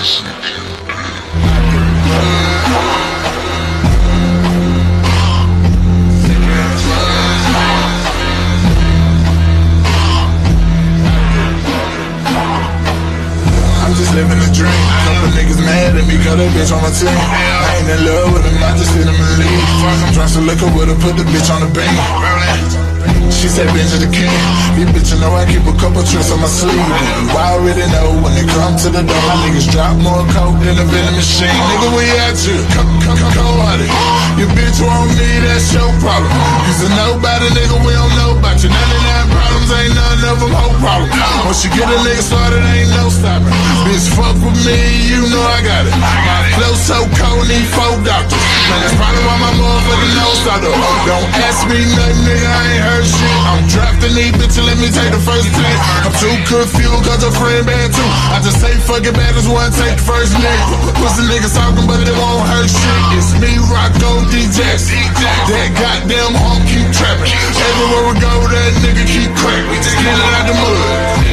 Living a dream. Couple niggas mad at me, got a bitch on my team. I ain't in love with him, I just hit him in the league. Fuck, I'm trying to look up with her, put the bitch on the beam. She said, Benji the king. You bitch, you know I keep a couple tricks on my sleeve. You already know when they come to the door, niggas drop more coke than a vending machine. Nigga, we at you. Come at it. Your bitch want me, that's your problem. You's a nobody, nigga, we don't know about you. 99 problems, ain't none of them whole problem. Once you get a nigga started, ain't no stopping. Bitch, fuck with me, you know I got it. My flow so cold, need 4 doctors. Man, that's probably why my motherfucking nose stopped up. Don't ask me nothing, nigga, I ain't heard shit. I'm drafting these bitches, let me take the first pick. I'm too confused cause your friend bad too. I just say fuck it bad as one, take the first lick. Pussy niggas talking but they won't hurt shit. It's me, Rocco, D-Jax. That goddamn home keep trapping. Everywhere we go, that nigga keep cracking. We just get it out the mud.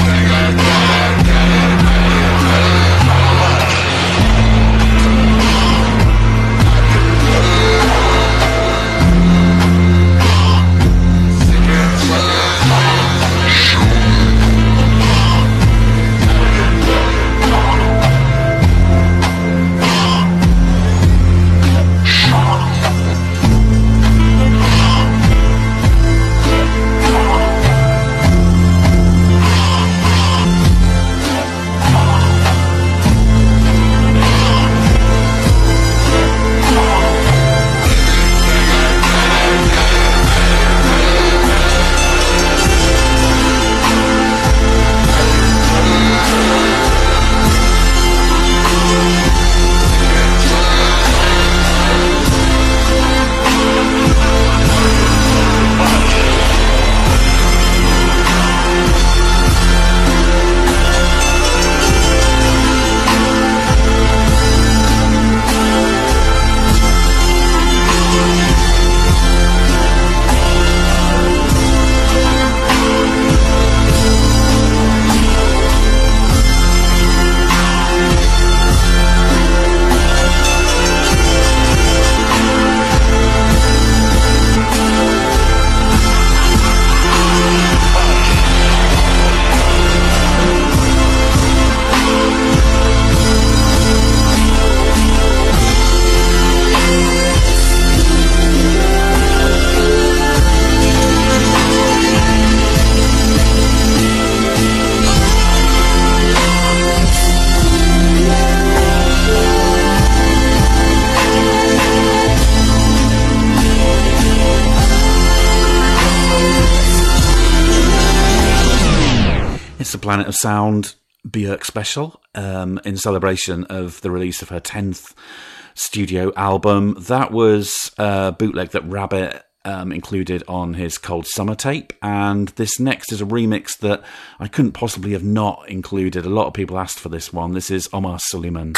Planet of Sound Björk special in celebration of the release of her 10th studio album. That was a bootleg that Rabbit included on his Cold Summer tape, and this next is a remix that I couldn't possibly have not included. A lot of people asked for this one. This is Omar Suleiman.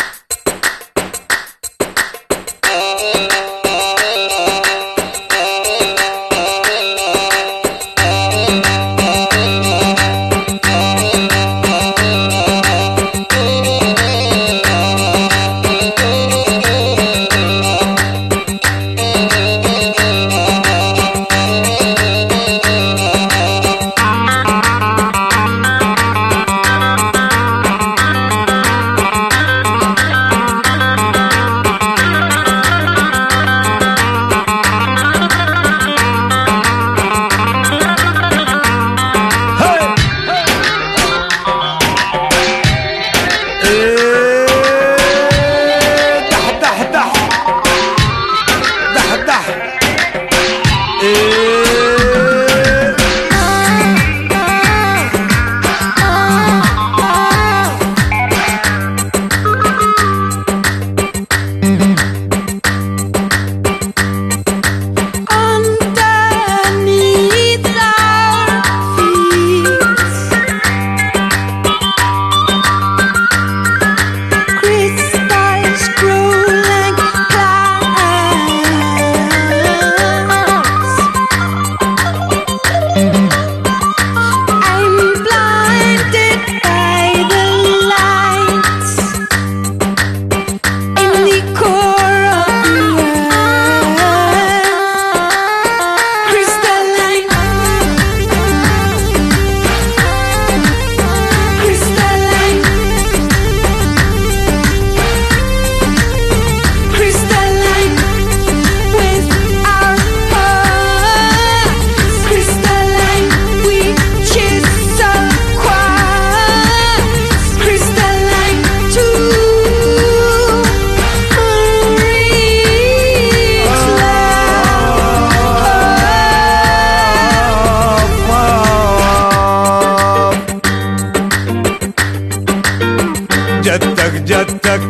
جدك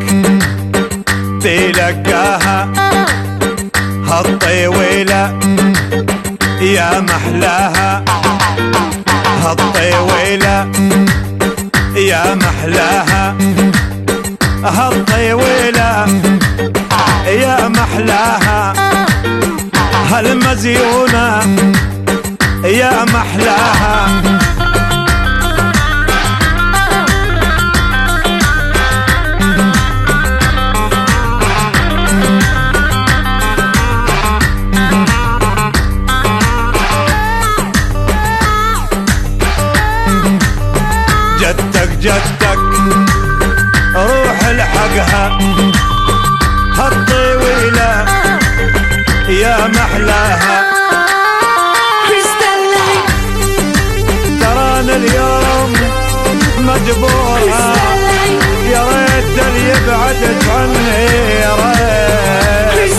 تلقاها هالطويلة يا محلاها هالطويلة يا محلاها هالطويلة يا محلاها هالمزيونة يا محلاها جدك روح الحقها هالطويلة يا محلاها ترانا اليوم مجبورة يا ريت اللي يبعدك عني يا ريت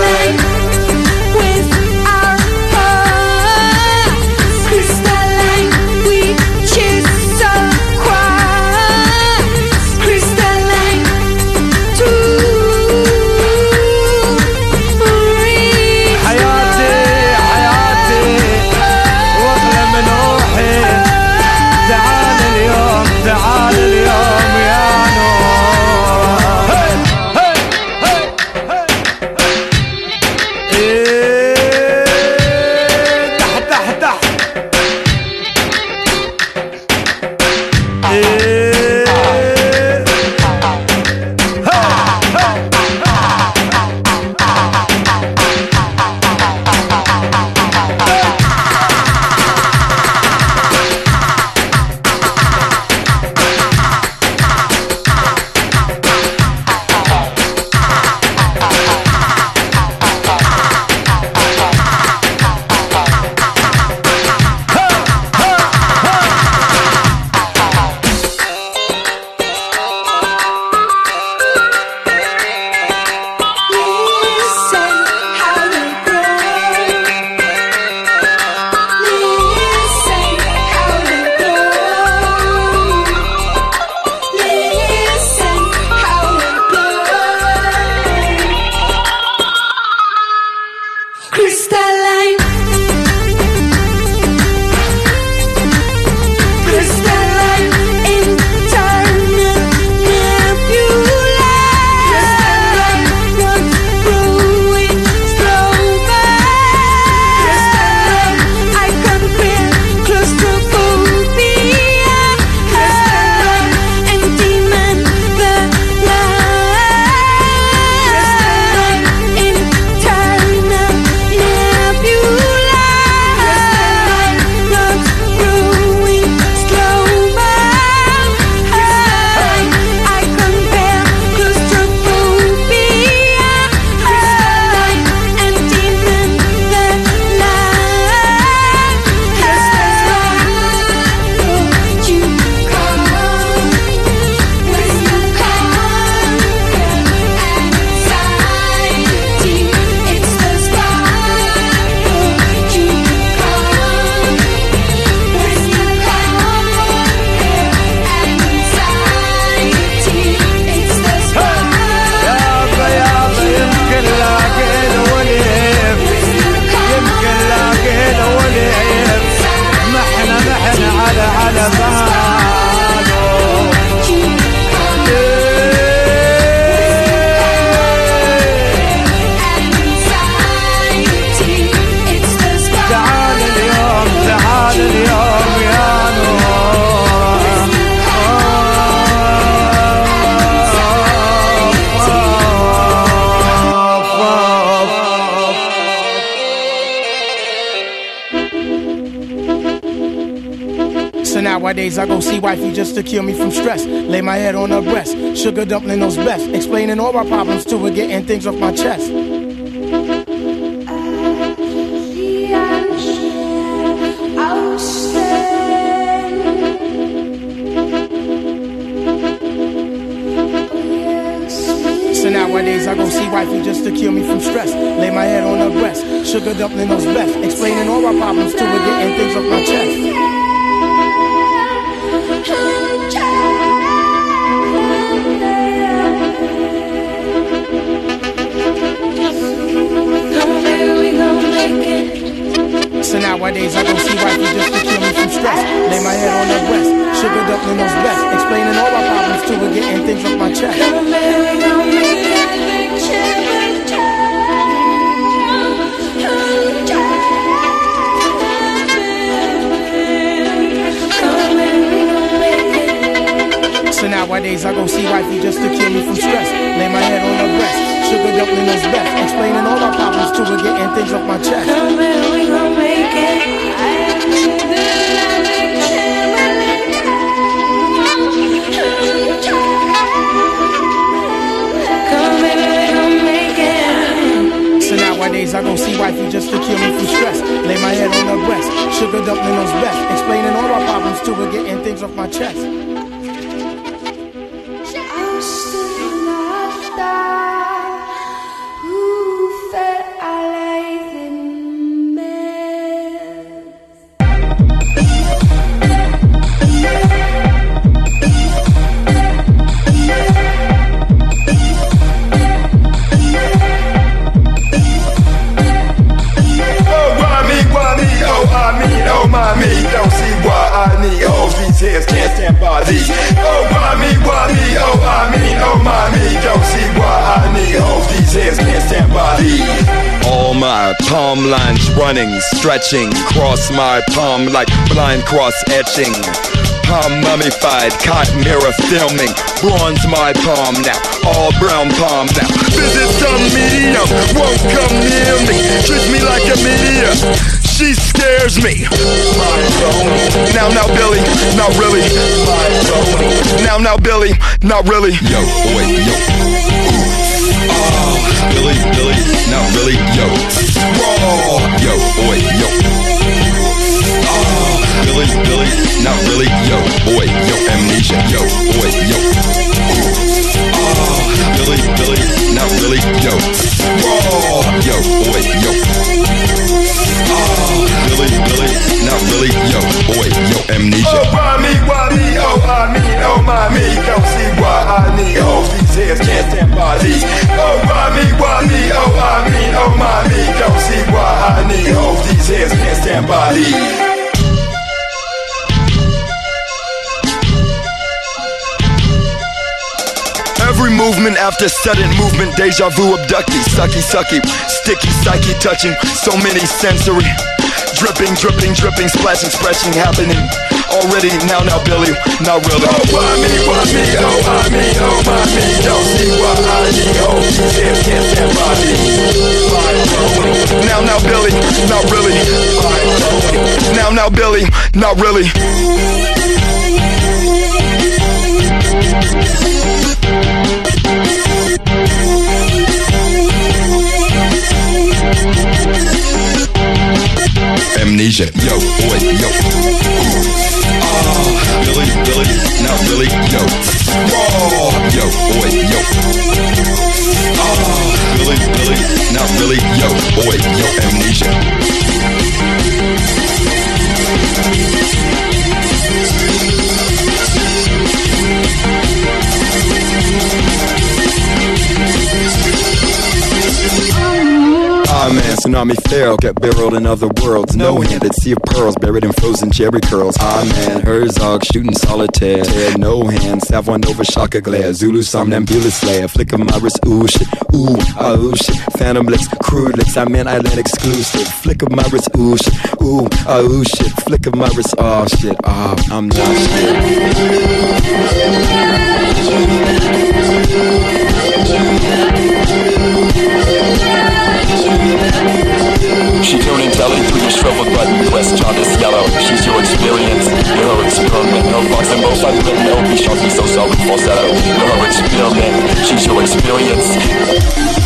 Nowadays I go see wifey just to cure me from stress. Lay my head on her breast, sugar dumpling knows best. Explaining all my problems to her, getting things off my chest. So nowadays I go see wifey just to cure me from stress. Lay my head on her breast, sugar dumpling knows best. Explaining all my problems to her, getting things off my chest. chest. Come baby, gon' make that picture So nowadays I go see wifey just to cure me from stress. Lay my head on her breast, sugar dumpling knows best, explaining all my problems to her, getting things off my chest. Come baby, we gon' make it. So nowadays I go see wifey just to cure me from stress. Lay my head on her breast, sugar dumpling knows best, explaining all my problems to her, getting things off my chest. Don't see why I need hoes, these heads can't stand by these. Oh, why me, oh, oh, mommy. Don't see why I need hoes, these heads can't stand by these. All my palm lines running, stretching, cross my palm like blind cross etching. Palm mummified, cotton mirror filming, bronze my palm now, all brown palm now. Visit some medium, won't come near me, treats me like a medium. She scares me. Now, Billy, not really. Now, Billy, not really. Yo, wait, yo. Billy, not really. Yo, yo, wait, yo. Billy, not really. Yo, boy, yo, amnesia. Yo, wait, yo. Billy, not really. Yo, yo, wait, yo. Billy, not really, yo, boy, yo, amnesia. Oh, why me, oh, oh, mommy. Don't see why I need hoes, these heads can't stand by these. Oh, why me, oh, oh, mommy. Don't see why I need hoes, these heads can't stand by these. Every movement after sudden movement, deja vu abductee, sucky, sticky, psyche touching, so many sensory. Dripping, splashing, happening. Already, now, Billy, not really. Oh, why me, oh, oh, mommy. Don't see why I need hoes, these heads can't stand by me. Now, Billy, not really. Now, Billy, not really. Amnesia, yo, wait, yo. Billy, not really, yo. Yo, wait, yo. Billy, not really, yo, wait, yo, amnesia. Man, tsunami feral, get barreled in other worlds. No-handed sea of pearls, buried in frozen cherry curls. Man, Herzog shooting solitaire. No hands, Savoy Nova Shaka glare. Zulu somnambulist slayer, flick of my wrist, ooh shit, ooh, oh shit. Phantom licks, crude licks, I meant island exclusive. Flick of my wrist, ooh shit, ooh, oh shit. Flick of my wrist, oh shit, oh, I'm not shit. She tuning telly through your shriveled button quest, jaundice yellow. She's your experience, you're her experiment. No fox and both sides of it, no be sharpie, so sorry, falsetto. You're her experiment, she's your experience.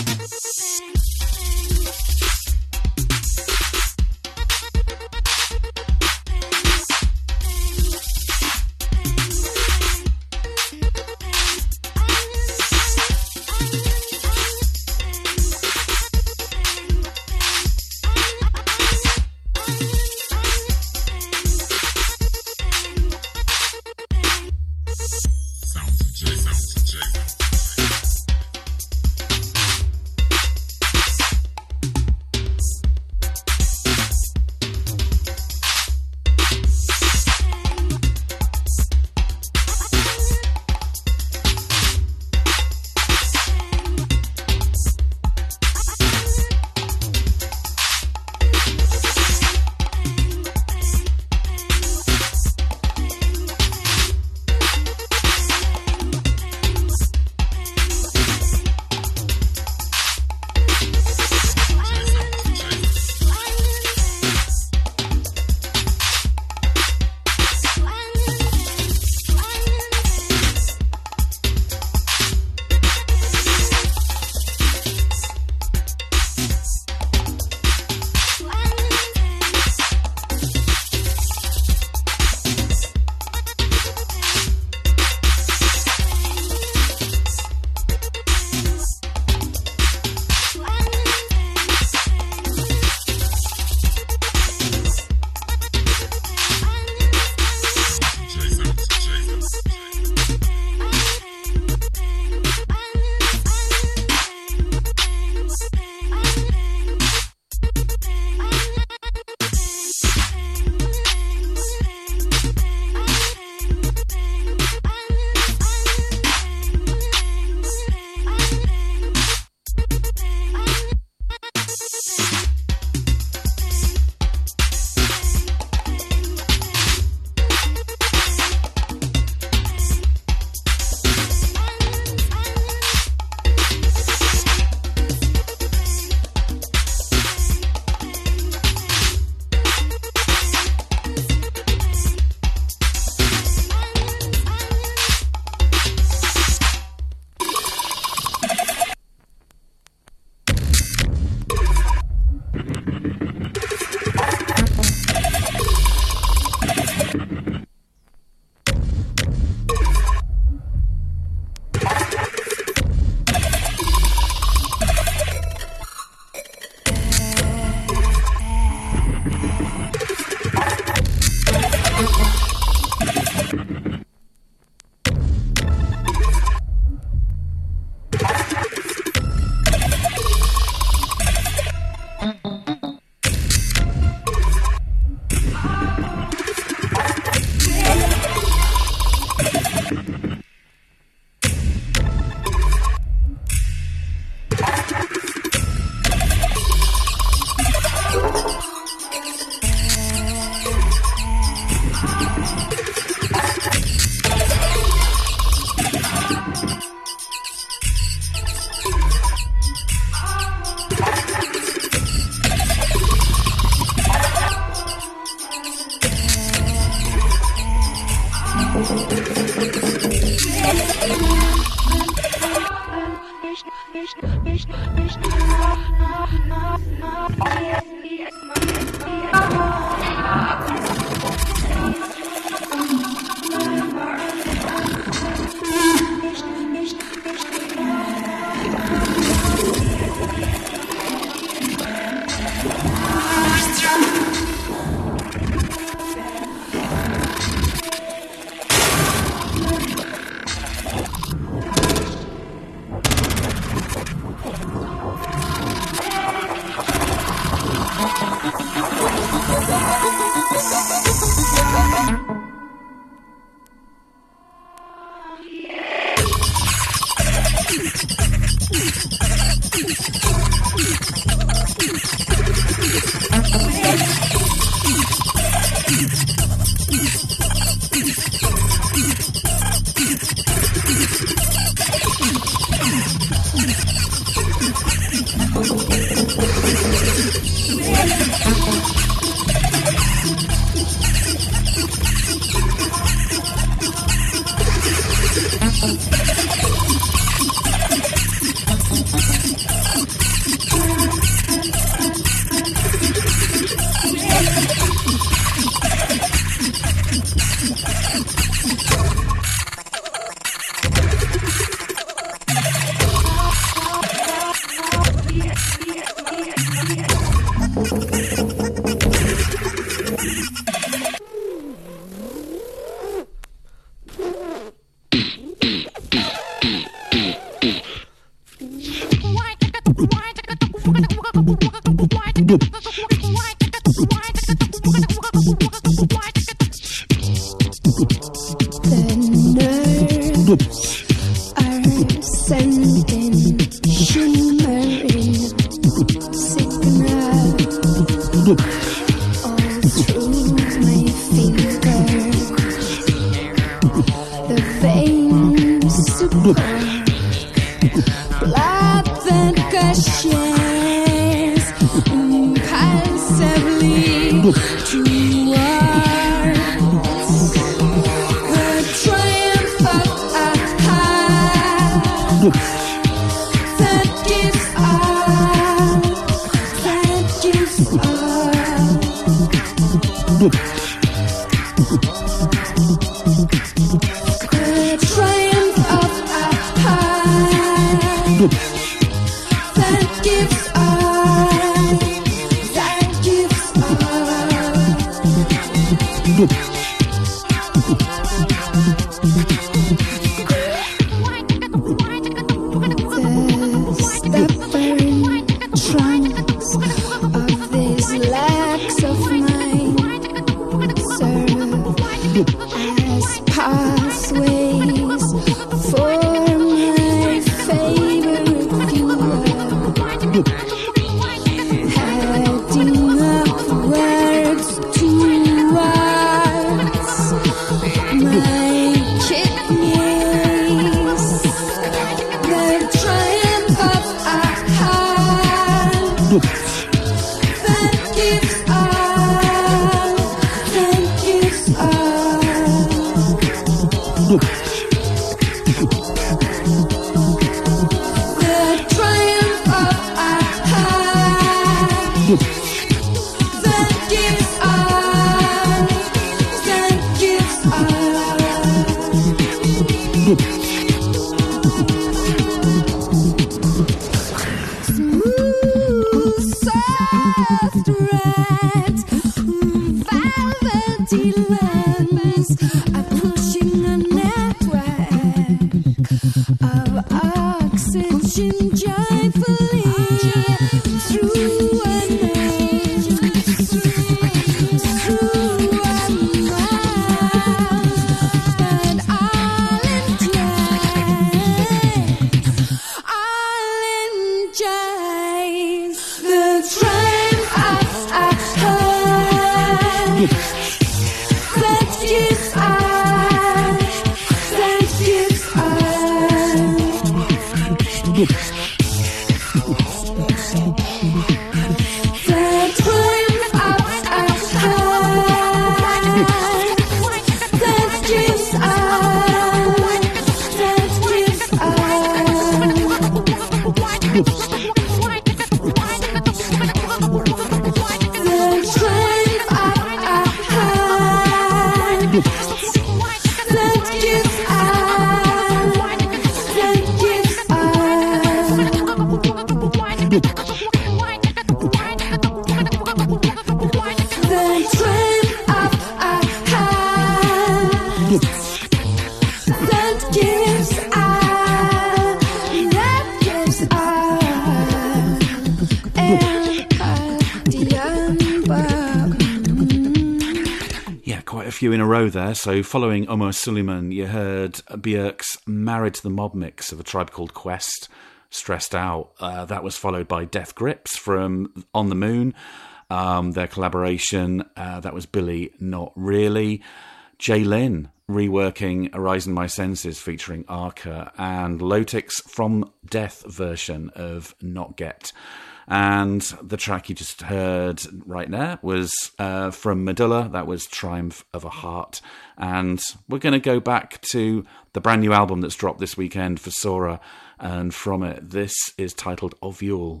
Yeah, quite a few in a row there. So following Omar Suleiman, you heard Björk's Married to the Mob mix of A Tribe Called Quest, Stressed Out. That was followed by Death Grips from On the Moon, their collaboration. That was Billy Not Really. Jay Lynn reworking Arise in My Senses featuring Arca, and Lotix from Death version of Not Get. And the track you just heard right there was from Medulla. That was Triumph of a Heart. And we're going to go back to the brand new album that's dropped this weekend for Sora. And from it, this is titled Ovule.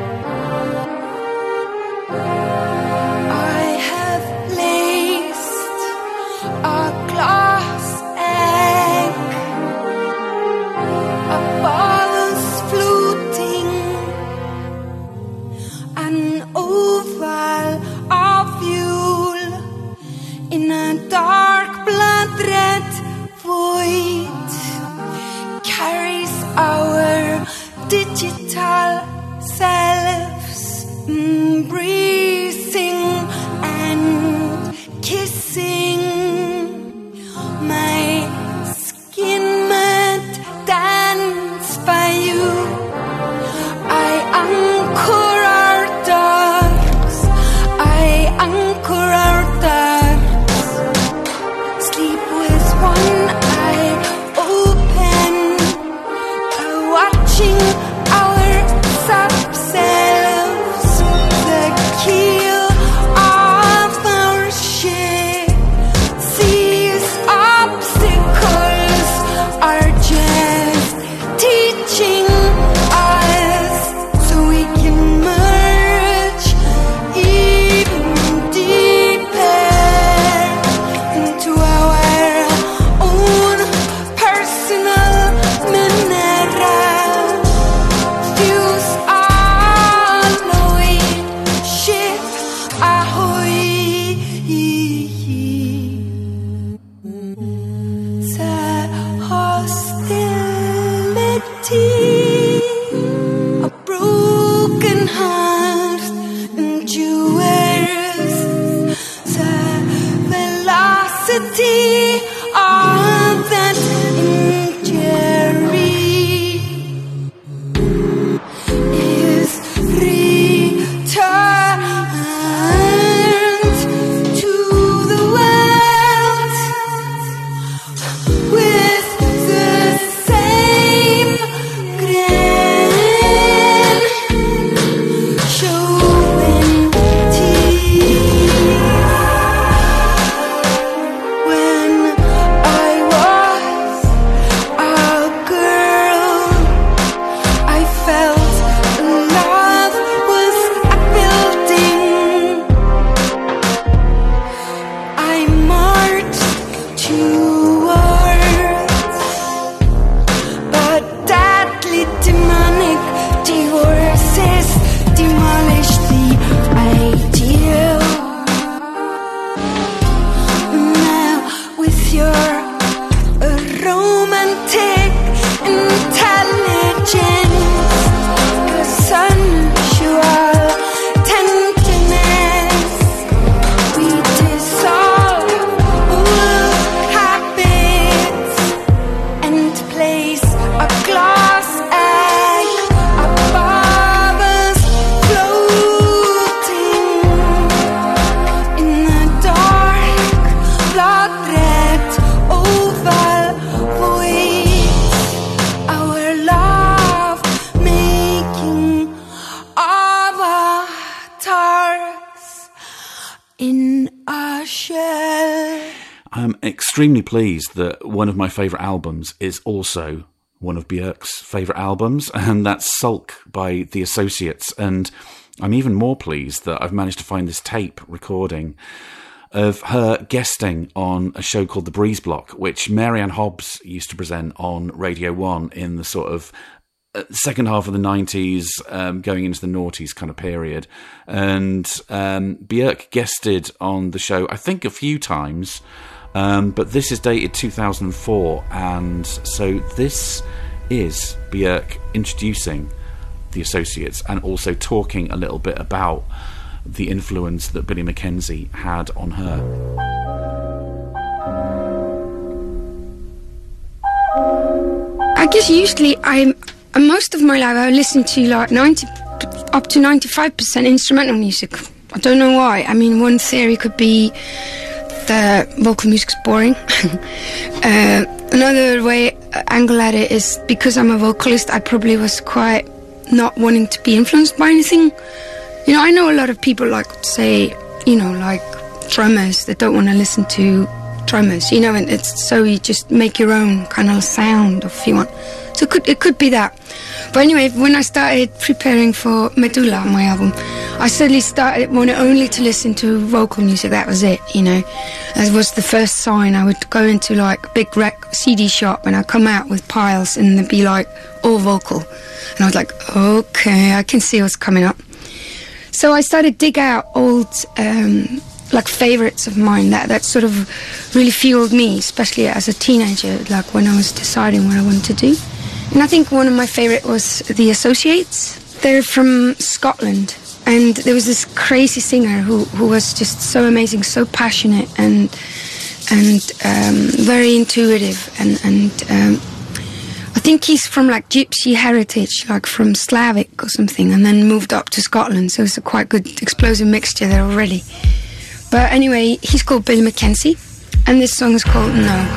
I have placed a glass egg, a ball's floating, an oval ovule in a dark blood red void, carries our digital selves, embracing and kissing. My skin might dance by you. I anchor our dogs. I anchor our dogs. Sleep with one eye open, watching our subselves, the keel of our ship. These obstacles are just teaching us so we can merge even deeper into our own personal mineral. Fuse alloy, ship ahoy. The hostility, a broken heart endures. The velocity of that injury is returned to the world with the same grin, showing teeth. When I was a girl, I felt love was a building. I marched towards, but deadly demonic divorces demolished the ideal. Now with your romantic intelligence, a sensual tenderness, we dissolve old habits and place a glass egg above us, floating in the dark blood red oval void. Our love making avatars in a shell. I'm extremely pleased that one of my favourite albums is also one of Björk's favourite albums, and that's Sulk by The Associates. And I'm even more pleased that I've managed to find this tape recording of her guesting on a show called The Breeze Block, which Marianne Hobbs used to present on Radio 1 in the sort of second half of the 90s, going into the noughties kind of period. And Björk guested on the show, I think, a few times, but this is dated 2004, and so this is Björk introducing the Associates, and also talking a little bit about the influence that Billy Mackenzie had on her. I guess usually most of my life I listen to like 90 up to 95% instrumental music. I don't know why. I mean, one theory could be the vocal music's boring. Another angle at it is because I'm a vocalist, I probably was quite not wanting to be influenced by anything. You know, I know a lot of people like say, you know, like drummers that don't want to listen to drummers, you know, and it's so you just make your own kind of sound if you want. So it could be that. But anyway, when I started preparing for Medulla, my album, I suddenly wanted only to listen to vocal music. That was it, you know. That was the first sign. I would go into like a big CD shop and I'd come out with piles and they'd be like all vocal. And I was like, okay, I can see what's coming up. So I started to dig out old like favourites of mine that sort of really fueled me, especially as a teenager, like when I was deciding what I wanted to do. And I think one of my favourite was the Associates. They're from Scotland, and there was this crazy singer who was just so amazing, so passionate and very intuitive, and I think he's from like gypsy heritage, like from Slavic or something, and then moved up to Scotland, so it's a quite good explosive mixture there already. But anyway, he's called Billy Mackenzie, and this song is called No.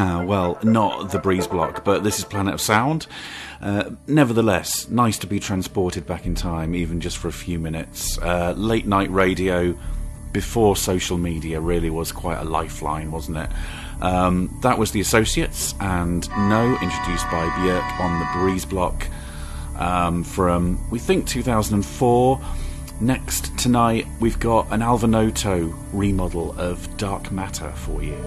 Well, not the Breeze Block, but this is Planet of Sound. Nevertheless, nice to be transported back in time, even just for a few minutes. Late night radio before social media really was quite a lifeline, wasn't it? That was The Associates and No, introduced by Björk on the Breeze Block from, we think, 2004. Next tonight, we've got an Alvanoto remodel of Dark Matter for you.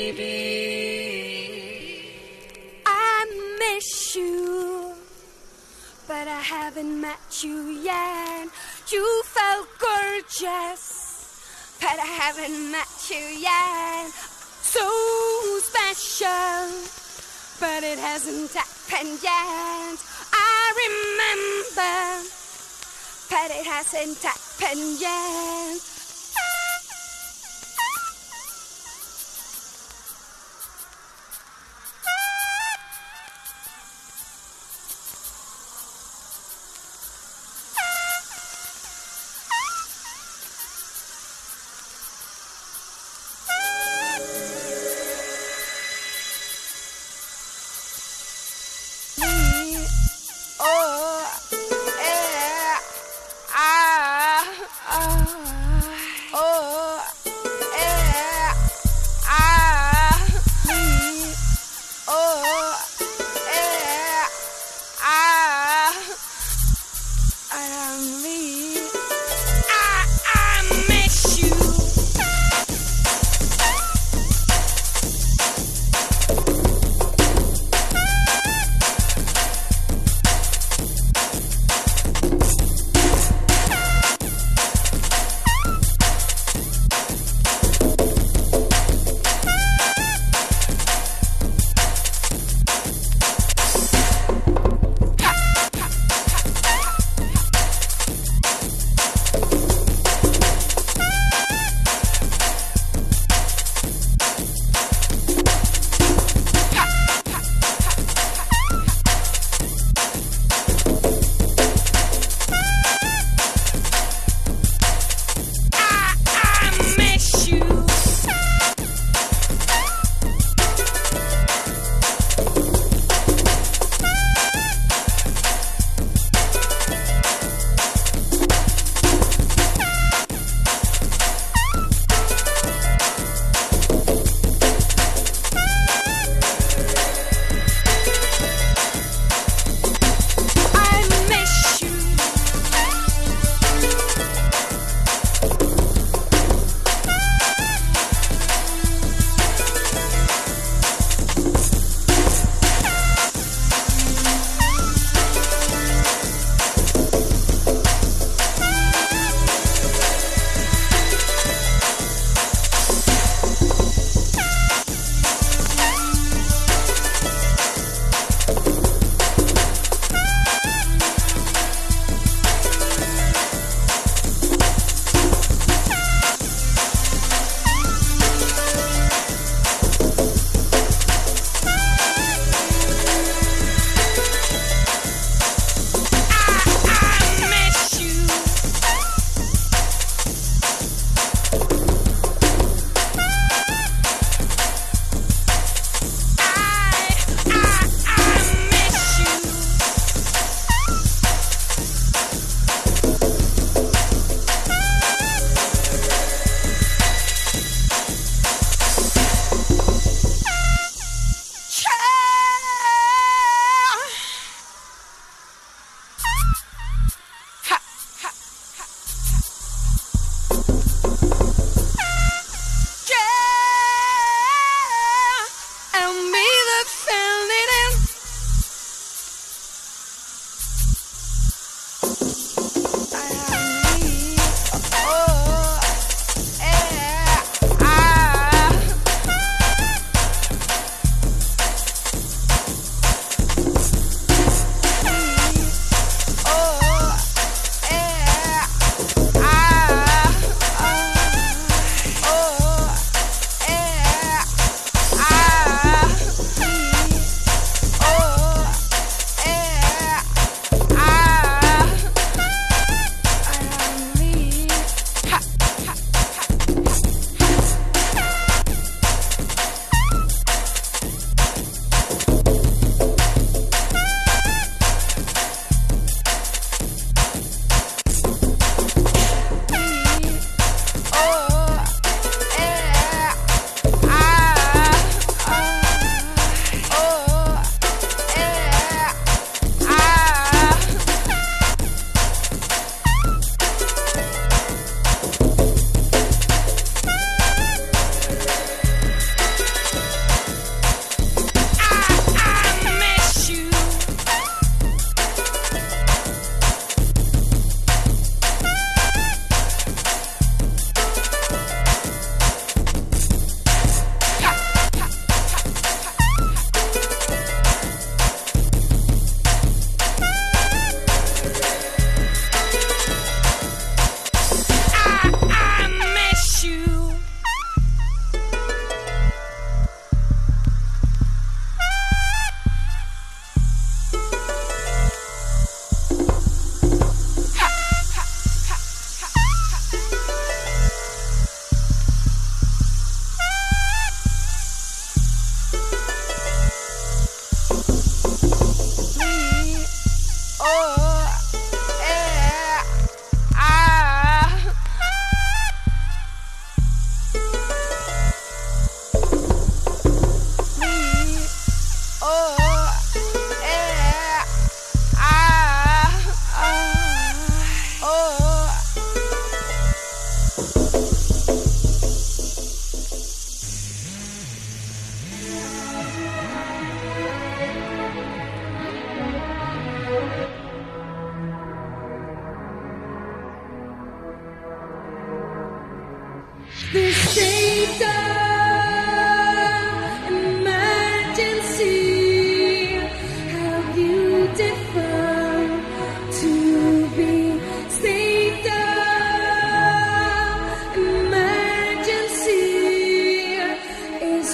I miss you, but I haven't met you yet. You felt gorgeous, but I haven't met you yet. So special, but it hasn't happened yet. I remember, but it hasn't happened yet.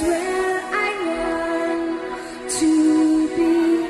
where I want to be.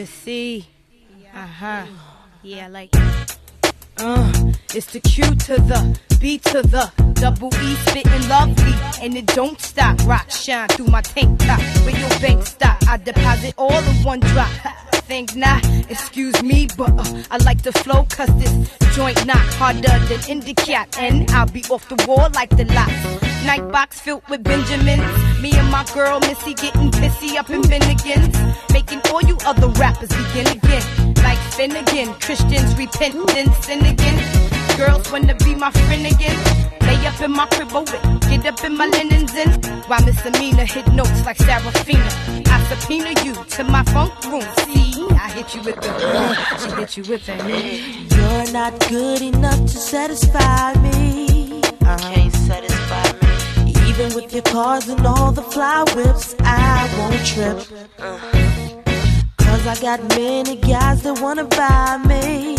the C. Yeah, like it's the Q to the B to the double E, spitting lovely, and it don't stop. Rock shine through my tank top. Where your bank stop, I deposit all in one drop. Think not, excuse me, but I like the flow, cause this joint knock harder than Indicat, and I'll be off the wall like the locks. Night box filled with Benjamins. Me and my girl Missy getting pissy up in Bennigan's, making all you other rappers begin again. Like Finnegan, Christians repent, then sin again. Girls wanna be my friend again. Lay up in my crib, get up in my linens in. While Miss Amina hit notes like Serafina. I subpoena you to my funk room. See, I hit you with the she hit you with the You're not good enough to satisfy me. Can't satisfy me. Even with your cars and all the fly whips, I won't trip. Cause I got many guys that wanna buy me.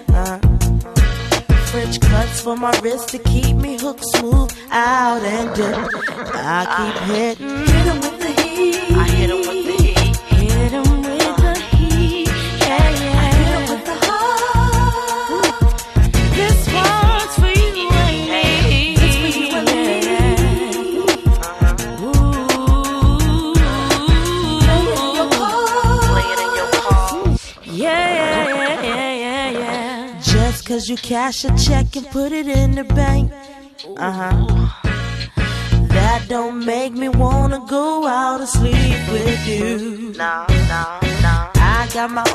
French cuts for my wrist to keep me hooked smooth out and dip. I keep hitting. Hit 'em with the heat. I hit 'em with the heat. Hit 'em with the heat. Yeah, yeah. I hit 'em with the heart. This one's for you and me. This for you and me. Play it in your car. Yeah. Just cause you cash a check and put it in the bank, that don't make me wanna go out and sleep with you. No. I got my